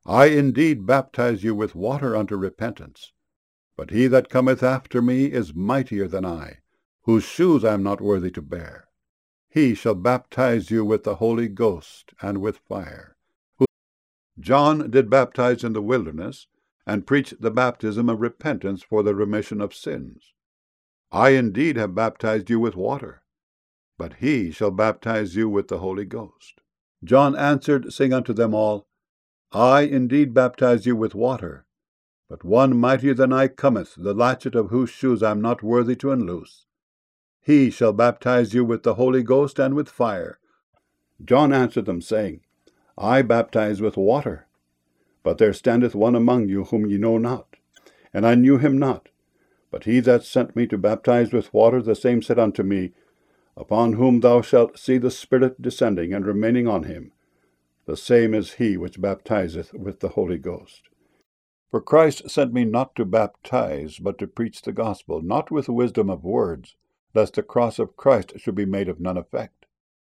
I indeed baptize you with water unto repentance. But he that cometh after me is mightier than I, whose shoes I am not worthy to bear. He shall baptize you with the Holy Ghost and with fire. John did baptize in the wilderness, and preach the baptism of repentance for the remission of sins. I indeed have baptized you with water, but he shall baptize you with the Holy Ghost. John answered, saying unto them all, I indeed baptize you with water, but one mightier than I cometh, the latchet of whose shoes I am not worthy to unloose. He shall baptize you with the Holy Ghost and with fire. John answered them, saying, I baptize with water, but there standeth one among you whom ye know not, and I knew him not. But he that sent me to baptize with water, the same said unto me, Upon whom thou shalt see the Spirit descending and remaining on him, the same is he which baptizeth with the Holy Ghost. For Christ sent me not to baptize, but to preach the gospel, not with wisdom of words, lest the cross of Christ should be made of none effect.